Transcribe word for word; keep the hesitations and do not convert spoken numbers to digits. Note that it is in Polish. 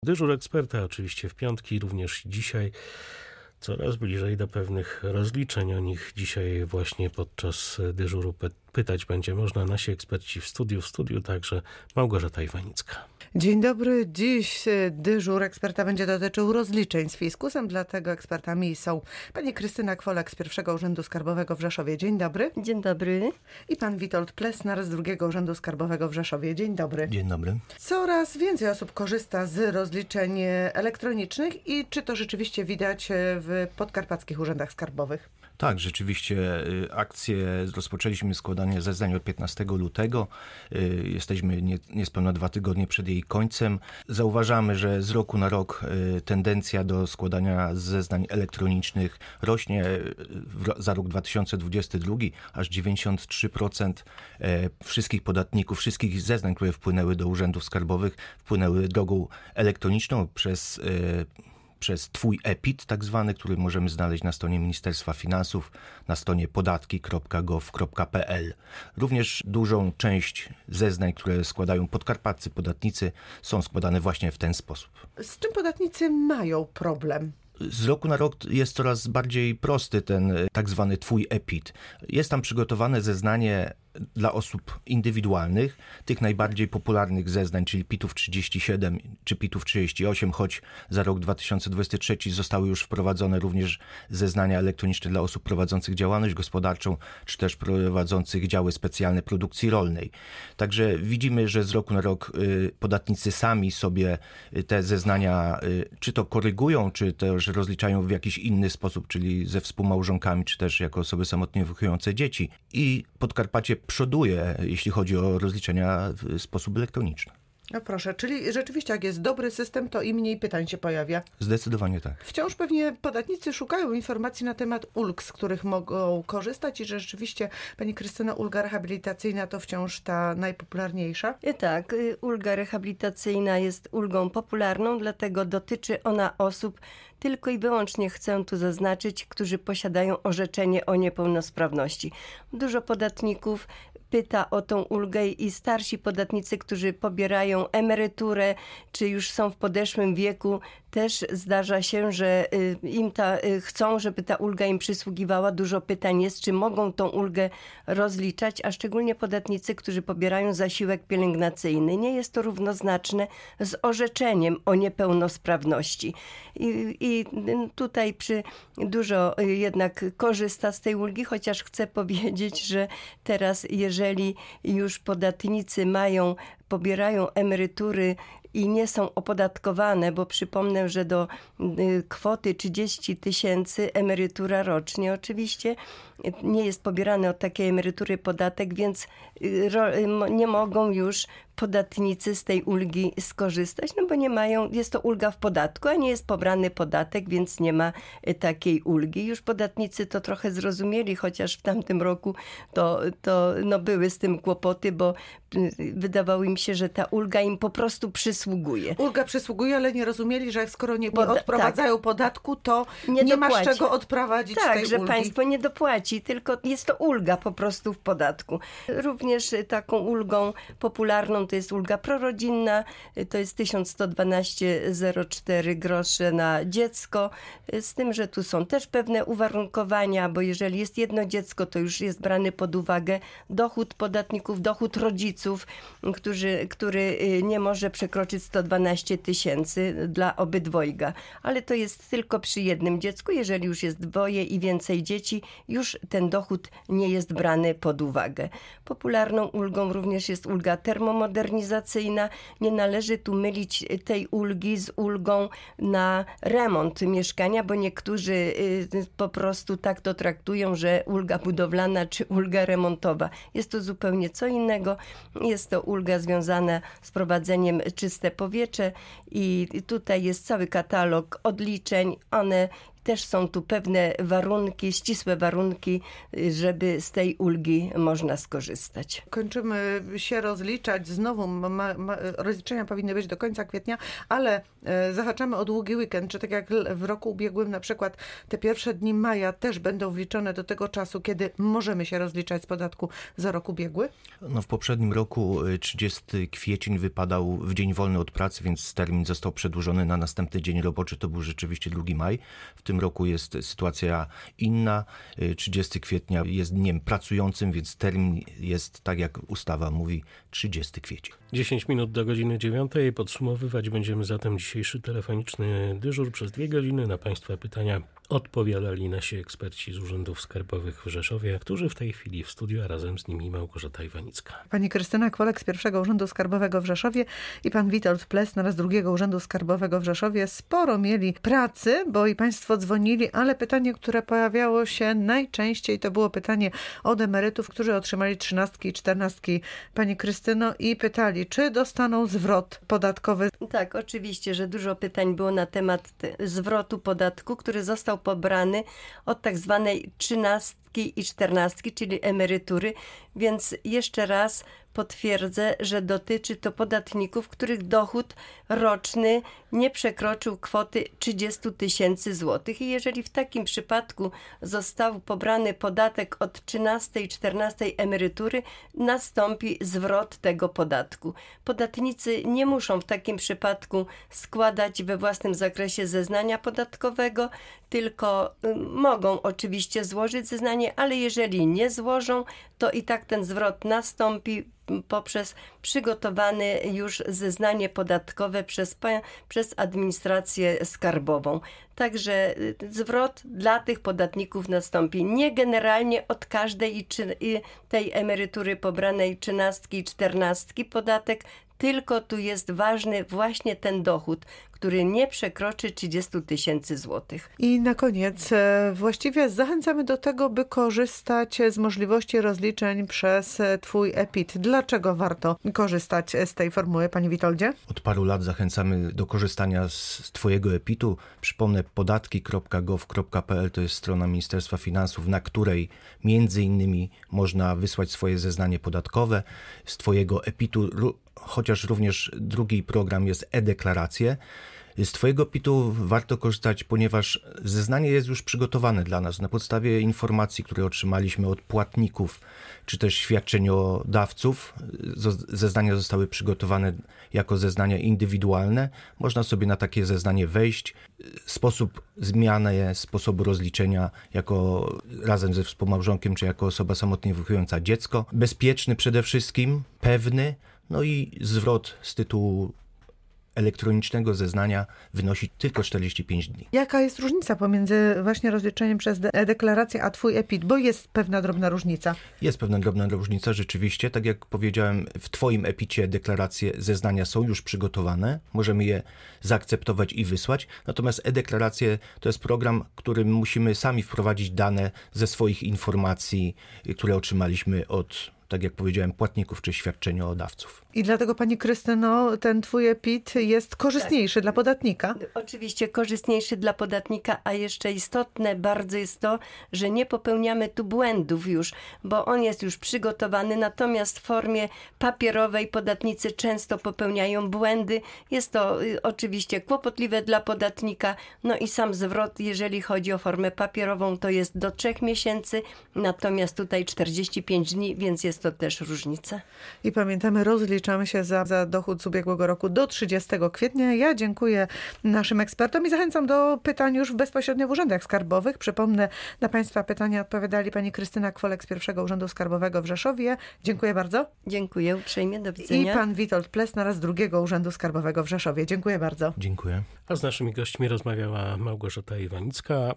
Dyżur eksperta oczywiście w piątki, również dzisiaj coraz bliżej do pewnych rozliczeń. O nich dzisiaj właśnie podczas dyżuru py- pytać będzie można nasi eksperci w studiu. W studiu także Małgorzata Iwanicka. Dzień dobry. Dziś dyżur eksperta będzie dotyczył rozliczeń z fiskusem, dlatego ekspertami są pani Krystyna Kwolek z pierwszego Urzędu Skarbowego w Rzeszowie. Dzień dobry. Dzień dobry. I pan Witold Plesnar z drugiego Urzędu Skarbowego w Rzeszowie. Dzień dobry. Dzień dobry. Coraz więcej osób korzysta z rozliczeń elektronicznych i czy to rzeczywiście widać w podkarpackich urzędach skarbowych? Tak, rzeczywiście akcję rozpoczęliśmy składanie zeznań od piętnastego lutego. Jesteśmy nie, niespełna dwa tygodnie przed jej końcem. Zauważamy, że z roku na rok tendencja do składania zeznań elektronicznych rośnie. Za rok dwa tysiące dwudziesty drugi aż dziewięćdziesiąt trzy procent wszystkich podatników, wszystkich zeznań, które wpłynęły do urzędów skarbowych, wpłynęły drogą elektroniczną przez przez Twój EPIT tak zwany, który możemy znaleźć na stronie Ministerstwa Finansów, na stronie podatki kropka gov kropka pe el. Również dużą część zeznań, które składają podkarpaccy podatnicy, są składane właśnie w ten sposób. Z czym podatnicy mają problem? Z roku na rok jest coraz bardziej prosty ten tak zwany Twój EPIT. Jest tam przygotowane zeznanie dla osób indywidualnych, tych najbardziej popularnych zeznań, czyli pitów trzydzieści siedem czy pitów trzydzieści osiem, choć za rok dwa tysiące dwudziesty trzeci zostały już wprowadzone również zeznania elektroniczne dla osób prowadzących działalność gospodarczą, czy też prowadzących działy specjalne produkcji rolnej. Także widzimy, że z roku na rok podatnicy sami sobie te zeznania czy to korygują, czy też rozliczają w jakiś inny sposób, czyli ze współmałżonkami, czy też jako osoby samotnie wychowujące dzieci. I Podkarpacie przoduje, jeśli chodzi o rozliczenia w sposób elektroniczny. No proszę, czyli rzeczywiście jak jest dobry system, to i mniej pytań się pojawia. Zdecydowanie tak. Wciąż pewnie podatnicy szukają informacji na temat ulg, z których mogą korzystać i że rzeczywiście, pani Krystyno, ulga rehabilitacyjna to wciąż ta najpopularniejsza? Tak, ulga rehabilitacyjna jest ulgą popularną, dlatego dotyczy ona osób, tylko i wyłącznie chcę tu zaznaczyć, którzy posiadają orzeczenie o niepełnosprawności. Dużo podatników pyta o tą ulgę i starsi podatnicy, którzy pobierają emeryturę, czy już są w podeszłym wieku, też zdarza się, że im ta, chcą, żeby ta ulga im przysługiwała. Dużo pytań jest, czy mogą tą ulgę rozliczać, a szczególnie podatnicy, którzy pobierają zasiłek pielęgnacyjny. Nie jest to równoznaczne z orzeczeniem o niepełnosprawności. I, i tutaj przy dużo jednak korzysta z tej ulgi, chociaż chcę powiedzieć, że teraz jeżeli już podatnicy mają, pobierają emerytury i nie są opodatkowane, bo przypomnę, że do kwoty trzydzieści tysięcy emerytura rocznie oczywiście nie jest pobierany od takiej emerytury podatek, więc nie mogą już podatnicy z tej ulgi skorzystać, no bo nie mają, jest to ulga w podatku, a nie jest pobrany podatek, więc nie ma takiej ulgi. Już podatnicy to trochę zrozumieli, chociaż w tamtym roku to, to no były z tym kłopoty, bo wydawało im się, że ta ulga im po prostu przysługuje. Ulga przysługuje, ale nie rozumieli, że skoro nie Poda- odprowadzają tak. podatku, to nie, nie ma z czego odprowadzić tak, tej że ulgi. państwo nie dopłaci, tylko jest to ulga po prostu w podatku. Również taką ulgą popularną to jest ulga prorodzinna, to jest tysiąc sto dwanaście przecinek zero cztery groszy na dziecko, z tym, że tu są też pewne uwarunkowania, bo jeżeli jest jedno dziecko, to już jest brany pod uwagę dochód podatników, dochód rodziców, którzy, który nie może przekroczyć sto dwanaście tysięcy dla obydwojga. Ale to jest tylko przy jednym dziecku. Jeżeli już jest dwoje i więcej dzieci, już ten dochód nie jest brany pod uwagę. Popularną ulgą również jest ulga termomodernizacyjna. Nie należy tu mylić tej ulgi z ulgą na remont mieszkania, bo niektórzy po prostu tak to traktują, że ulga budowlana czy ulga remontowa. Jest to zupełnie co innego. Jest to ulga związana z prowadzeniem czyste powietrze i tutaj jest cały katalog odliczeń. One też są tu pewne warunki, ścisłe warunki, żeby z tej ulgi można skorzystać. Kończymy się rozliczać. Znowu ma, ma, rozliczenia powinny być do końca kwietnia, ale e, zahaczamy o długi weekend. Czy tak jak w roku ubiegłym na przykład te pierwsze dni maja też będą wliczone do tego czasu, kiedy możemy się rozliczać z podatku za rok ubiegły? No, w poprzednim roku trzydziesty kwiecień wypadał w dzień wolny od pracy, więc termin został przedłużony na następny dzień roboczy. To był rzeczywiście drugi maj. W tym roku jest sytuacja inna. trzydziestego kwietnia jest dniem pracującym, więc termin jest, tak jak ustawa mówi, trzydziesty kwiecień. dziesięć minut do godziny dziewiątej. Podsumowywać będziemy zatem dzisiejszy telefoniczny dyżur. Przez dwie godziny na Państwa pytania odpowiadali nasi eksperci z urzędów skarbowych w Rzeszowie, którzy w tej chwili w studiu, a razem z nimi Małgorzata Iwanicka. Pani Krystyna Kwolek z pierwszego Urzędu Skarbowego w Rzeszowie i pan Witold Plesner z drugiego Urzędu Skarbowego w Rzeszowie sporo mieli pracy, bo i Państwo dzwonili, ale pytanie, które pojawiało się najczęściej, to było pytanie od emerytów, którzy otrzymali trzynastki i czternastki. Pani Krystyno, i pytali, czy dostaną zwrot podatkowy. Tak, oczywiście, że dużo pytań było na temat zwrotu podatku, który został pobrany od tak zwanej trzynastki i czternastki, czyli emerytury, więc jeszcze raz potwierdzę, że dotyczy to podatników, których dochód roczny nie przekroczył kwoty trzydzieści tysięcy złotych. I jeżeli w takim przypadku został pobrany podatek od trzynastej i czternastej emerytury, nastąpi zwrot tego podatku. Podatnicy nie muszą w takim przypadku składać we własnym zakresie zeznania podatkowego, tylko mogą oczywiście złożyć zeznanie, ale jeżeli nie złożą, to i tak ten zwrot nastąpi poprzez przygotowane już zeznanie podatkowe przez, przez administrację skarbową. Także zwrot dla tych podatników nastąpi nie generalnie od każdej i czy, i tej emerytury pobranej trzynastki i czternastki podatek, tylko tu jest ważny właśnie ten dochód, który nie przekroczy trzydzieści tysięcy złotych. I na koniec e, właściwie zachęcamy do tego, by korzystać z możliwości rozliczeń przez Twój E P I T. Dlaczego warto korzystać z tej formuły, Panie Witoldzie? Od paru lat zachęcamy do korzystania z Twojego E P I T-u. Przypomnę, podatki kropka gov kropka p l to jest strona Ministerstwa Finansów, na której między innymi można wysłać swoje zeznanie podatkowe. Z Twojego E P I T-u, chociaż również drugi program jest e-deklaracje. Z Twojego P I T-u warto korzystać, ponieważ zeznanie jest już przygotowane dla nas na podstawie informacji, które otrzymaliśmy od płatników czy też świadczeniodawców. Zeznania zostały przygotowane jako zeznania indywidualne. Można sobie na takie zeznanie wejść. Sposób zmiany sposobu rozliczenia jako razem ze współmałżonkiem czy jako osoba samotnie wychowująca dziecko. Bezpieczny przede wszystkim, pewny, no i zwrot z tytułu elektronicznego zeznania wynosi tylko czterdzieści pięć dni. Jaka jest różnica pomiędzy właśnie rozliczeniem przez e-deklarację a Twój E P I T? Bo jest pewna drobna różnica. Jest pewna drobna różnica, rzeczywiście. Tak jak powiedziałem, w Twoim E P I T-cie deklaracje, zeznania są już przygotowane. Możemy je zaakceptować i wysłać. Natomiast e-deklaracje to jest program, którym musimy sami wprowadzić dane ze swoich informacji, które otrzymaliśmy od, tak jak powiedziałem, płatników czy świadczeniodawców. I dlatego, Pani Krystyno, ten Twój E P I T jest korzystniejszy tak dla podatnika? Oczywiście korzystniejszy dla podatnika, a jeszcze istotne bardzo jest to, że nie popełniamy tu błędów już, bo on jest już przygotowany, natomiast w formie papierowej podatnicy często popełniają błędy. Jest to y, oczywiście kłopotliwe dla podatnika, no i sam zwrot, jeżeli chodzi o formę papierową, to jest do trzech miesięcy, natomiast tutaj czterdzieści pięć dni, więc jest to też różnica. I pamiętamy, rozliczamy się za, za dochód z ubiegłego roku do trzydziestego kwietnia. Ja dziękuję naszym ekspertom i zachęcam do pytań już bezpośrednio w urzędach skarbowych. Przypomnę, na Państwa pytania odpowiadali Pani Krystyna Kwolek z pierwszego Urzędu Skarbowego w Rzeszowie. Dziękuję bardzo. Dziękuję uprzejmie, do widzenia. I Pan Witold Plesner z drugiego Urzędu Skarbowego w Rzeszowie. Dziękuję bardzo. Dziękuję. A z naszymi gośćmi rozmawiała Małgorzata Iwanicka.